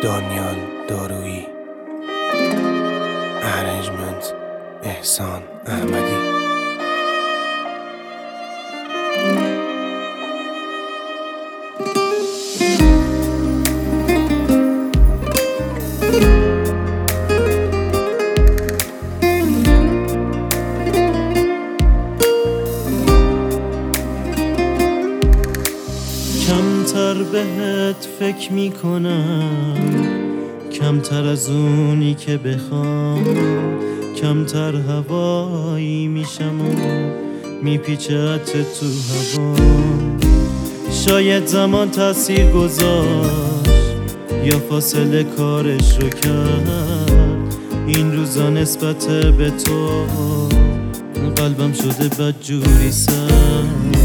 دانیال دارویی. ارنجمنت احسان احمدی. کمتر بهت فکر میکنم، کمتر از اونی که بخوام، کمتر هوایی میشم و میپیچت تو هوام. شاید زمان تأثیر گذاشت یا فاصله کارش رو کرد، این روزا نسبت به تو قلبم شده بدجوری سرد.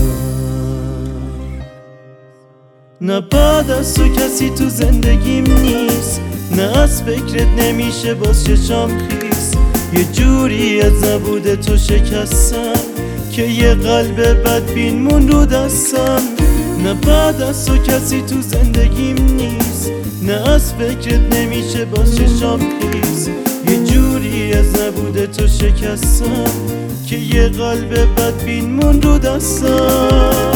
نه بعد از تو کسی تو زندگیم نیست، نه از فکرت نمیشه باز چشام خیس. یه جوری از نبود تو شکستم که یه قلب بدبین مون رو دستم. نه بعد از تو کسی تو زندگیم نیست، نه از فکرت نمیشه باز چشام خیس. یه جوری از نبود تو شکستم که یه قلب بدبین مون رو دستم.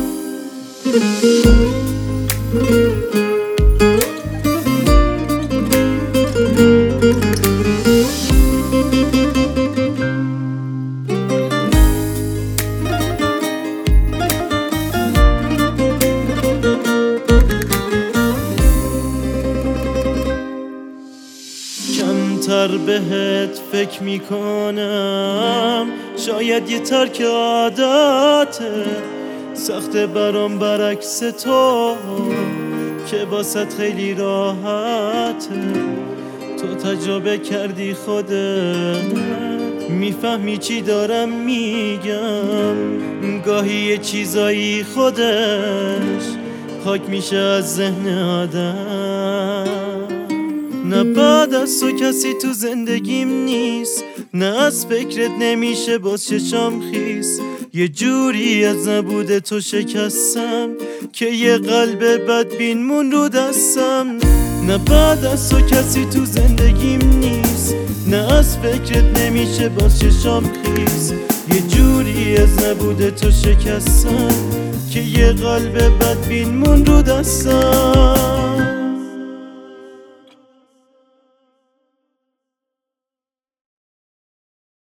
کمتر بهت فکر میکنم، شاید یه ترک عادته سخته برام برعکس تو که باست خیلی راحته. تو تجربه کردی خودت، میفهمی چی دارم میگم. گاهی یه چیزایی خودش خاک میشه از ذهن آدم. نه بعد از تو کسی تو زندگیم نیست، نه از فکرت نمیشه باز چشام خیس. یه جوری از نبود تو شکستم که یه قلب بدبین مون رو دستم. نه بعد از تو کسی تو زندگیم نیست، نه از فکرت نمیشه باز چشام خیس. یه جوری از نبود تو شکستم که یه قلب بدبین مون رو دستم.